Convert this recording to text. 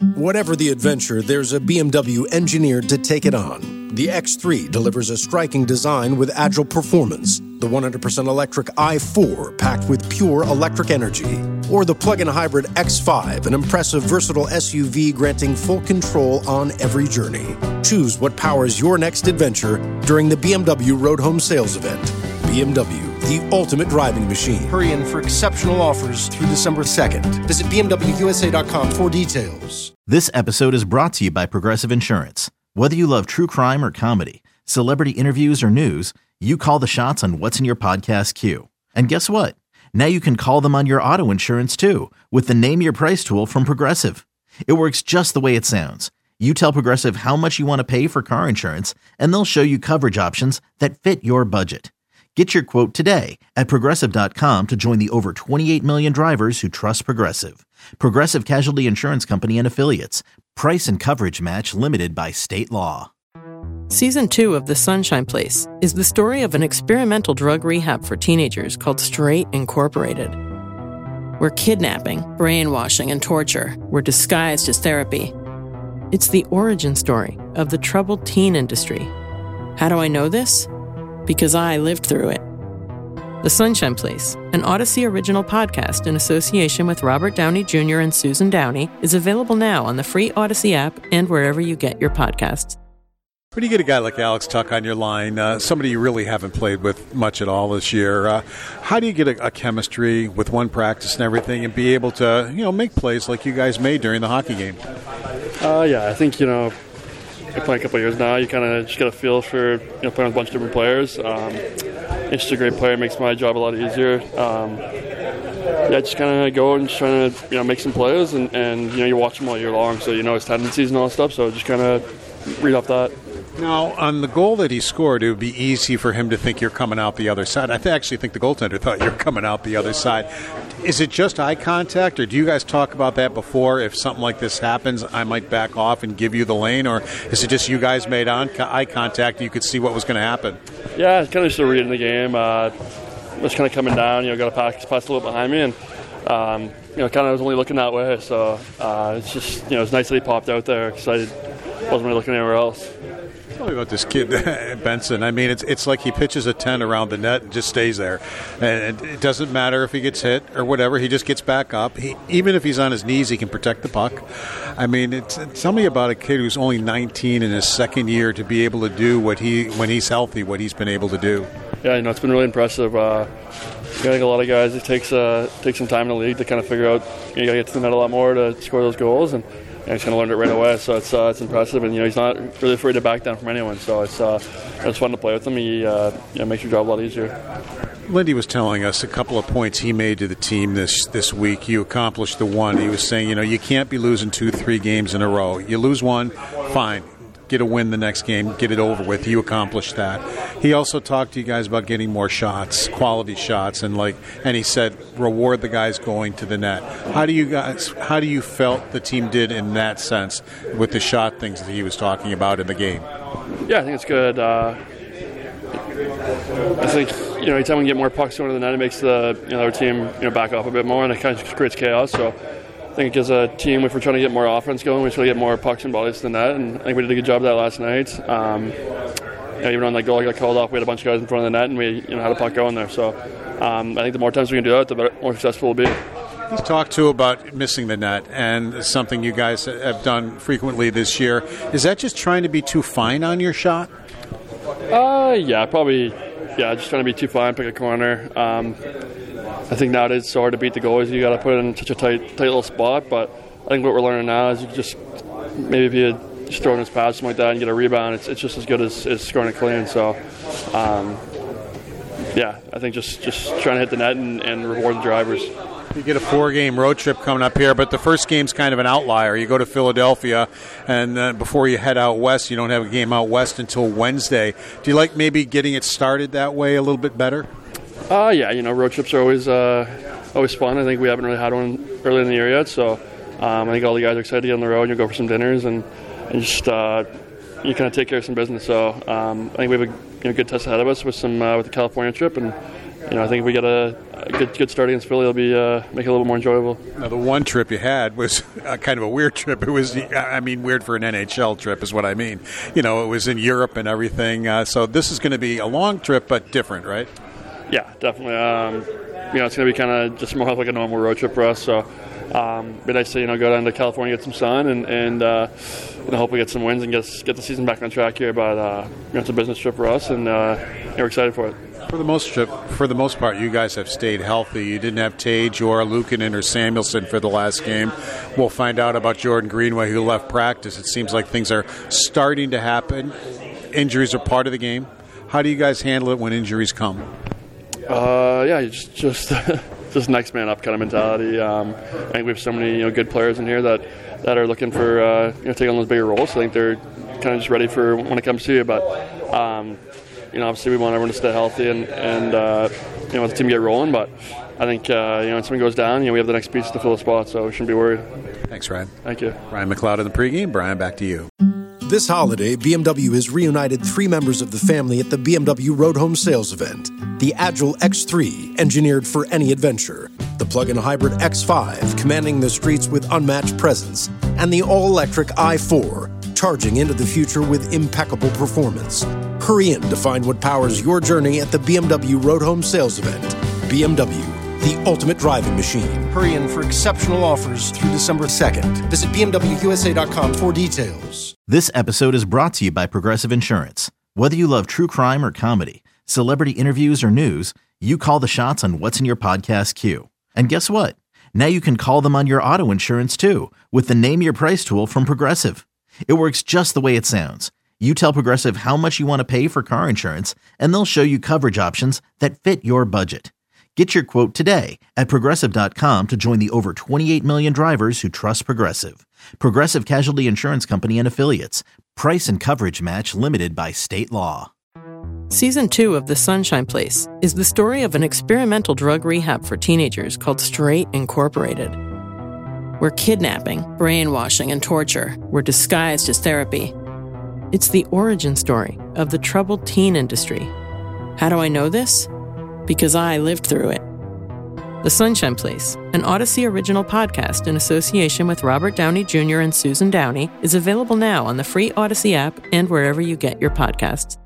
Whatever the adventure, there's a BMW engineered to take it on. The X3 delivers a striking design with agile performance. The 100% electric i4 packed with pure electric energy. Or the plug-in hybrid X5, an impressive versatile SUV granting full control on every journey. Choose what powers your next adventure during the BMW Road Home Sales Event. BMW, the ultimate driving machine. Hurry in for exceptional offers through December 2nd. Visit BMWUSA.com for details. This episode is brought to you by Progressive Insurance. Whether you love true crime or comedy, celebrity interviews or news, you call the shots on what's in your podcast queue. And guess what? Now you can call them on your auto insurance too with the Name Your Price tool from Progressive. It works just the way it sounds. You tell Progressive how much you want to pay for car insurance, and they'll show you coverage options that fit your budget. Get your quote today at Progressive.com to join the over 28 million drivers who trust Progressive. Progressive Casualty Insurance Company and Affiliates. Price and coverage match limited by state law. Season 2 of The Sunshine Place is the story of an experimental drug rehab for teenagers called Straight Incorporated, where kidnapping, brainwashing, and torture were disguised as therapy. It's the origin story of the troubled teen industry. How do I know this? Because I lived through it. The Sunshine Place, an Odyssey original podcast in association with Robert Downey Jr. and Susan Downey, is available now on the free Odyssey app and wherever you get your podcasts. When you get a guy like Alex Tuch on your line, somebody you really haven't played with much at all this year, how do you get a chemistry with one practice and everything and be able to, make plays like you guys made during the hockey game? I think, I play a couple of years now. You kind of just get a feel for playing with a bunch of different players. It's just a great player. It makes my job a lot easier. Just kind of go and just trying to make some plays, and you watch him all year long, so you know his tendencies and all that stuff. So just kind of read off that. Now, on the goal that he scored, it would be easy for him to think you're coming out the other side. I actually think the goaltender thought you're coming out the other side. Is it just eye contact, or do you guys talk about that before? If something like this happens, I might back off and give you the lane, or is it just you guys made eye contact and you could see what was going to happen? Yeah, it's kind of just a read in the game. Just kind of coming down, got a pass a little behind me, and kind of was only looking that way. So it's just, it's nice that he popped out there because I wasn't really looking anywhere else. Tell me about this kid, Benson. I mean, it's like he pitches a 10 around the net and just stays there. And it doesn't matter if he gets hit or whatever. He just gets back up. Even if he's on his knees, he can protect the puck. I mean, tell me about a kid who's only 19 in his second year to be able to do when he's healthy, what he's been able to do. Yeah, it's been really impressive. I think a lot of guys, it takes some time in the league to kind of figure out, you got to get to the net a lot more to score those goals. And he's kind of learned it right away, so it's impressive, and he's not really afraid to back down from anyone. So it's fun to play with him. He makes your job a lot easier. Lindy was telling us a couple of points he made to the team this week. You accomplished the one. He was saying, you can't be losing 2-3 games in a row. You lose one, fine. Get a win the next game, get it over with. You accomplished that. He also talked to you guys about getting more shots, quality shots, and he said reward the guys going to the net. How do you felt the team did in that sense with the shot things that he was talking about in the game? Yeah, I think it's good. I think anytime we can get more pucks going to the net, it makes the other team back off a bit more, and it kind of creates chaos. So I think as a team, if we're trying to get more offense going, we're trying to get more pucks and bodies to the net, and I think we did a good job of that last night. Even on that goal I got called off, we had a bunch of guys in front of the net, and we had a puck going there. So I think the more times we can do that, the more successful we'll be. He's talked too about missing the net, and something you guys have done frequently this year. Is that just trying to be too fine on your shot? Yeah, probably. Yeah, just trying to be too fine, pick a corner. I think nowadays it's so hard to beat the goalies. You got to put it in such a tight little spot. But I think what we're learning now is you just maybe if you just throw in his pass something like that and get a rebound, it's just as good as scoring it clean. So, I think just trying to hit the net and reward the drivers. You get a 4-game road trip coming up here, but the first game's kind of an outlier. You go to Philadelphia, and before you head out west, you don't have a game out west until Wednesday. Do you like maybe getting it started that way a little bit better? Road trips are always fun. I think we haven't really had one early in the year yet, so I think all the guys are excited to get on the road and you go for some dinners and just you kind of take care of some business. So I think we have a good test ahead of us with the California trip, and I think if we get a good start against Philly, it'll be make it a little more enjoyable. Now, the one trip you had was kind of a weird trip. It was, weird for an NHL trip is what I mean. It was in Europe and everything. So this is going to be a long trip, but different, right? Yeah, definitely. It's going to be kind of just more like a normal road trip for us. So be nice to go down to California, get some sun, and hopefully get some wins and get the season back on track here. But it's a business trip for us, and we're excited for it. For the most part, you guys have stayed healthy. You didn't have Tage or Luukkonen or Samuelson for the last game. We'll find out about Jordan Greenway, who left practice. It seems like things are starting to happen. Injuries are part of the game. How do you guys handle it when injuries come? Just next man up kind of mentality. I think we have so many good players in here that are looking for taking on those bigger roles. So I think they're kind of just ready for when it comes to you. But obviously we want everyone to stay healthy and let the team get rolling. But I think when something goes down, we have the next piece to fill the spot, so we shouldn't be worried. Thanks, Ryan. Thank you. Ryan McLeod in the pregame. Brian, back to you. This holiday, BMW has reunited 3 members of the family at the BMW Road Home Sales event. The Agile X3, engineered for any adventure. The plug-in hybrid X5, commanding the streets with unmatched presence. And the all-electric i4, charging into the future with impeccable performance. Hurry in to find what powers your journey at the BMW Road Home Sales event. BMW, the ultimate driving machine. Hurry in for exceptional offers through December 2nd. Visit BMWUSA.com for details. This episode is brought to you by Progressive Insurance. Whether you love true crime or comedy, celebrity interviews or news, you call the shots on what's in your podcast queue. And guess what? Now you can call them on your auto insurance too with the Name Your Price tool from Progressive. It works just the way it sounds. You tell Progressive how much you want to pay for car insurance, and they'll show you coverage options that fit your budget. Get your quote today at Progressive.com to join the over 28 million drivers who trust Progressive. Progressive Casualty Insurance Company and Affiliates. Price and coverage match limited by state law. Season 2 of The Sunshine Place is the story of an experimental drug rehab for teenagers called Straight Incorporated, where kidnapping, brainwashing, and torture were disguised as therapy. It's the origin story of the troubled teen industry. How do I know this? Because I lived through it. The Sunshine Place, an Odyssey original podcast in association with Robert Downey Jr. and Susan Downey, is available now on the free Odyssey app and wherever you get your podcasts.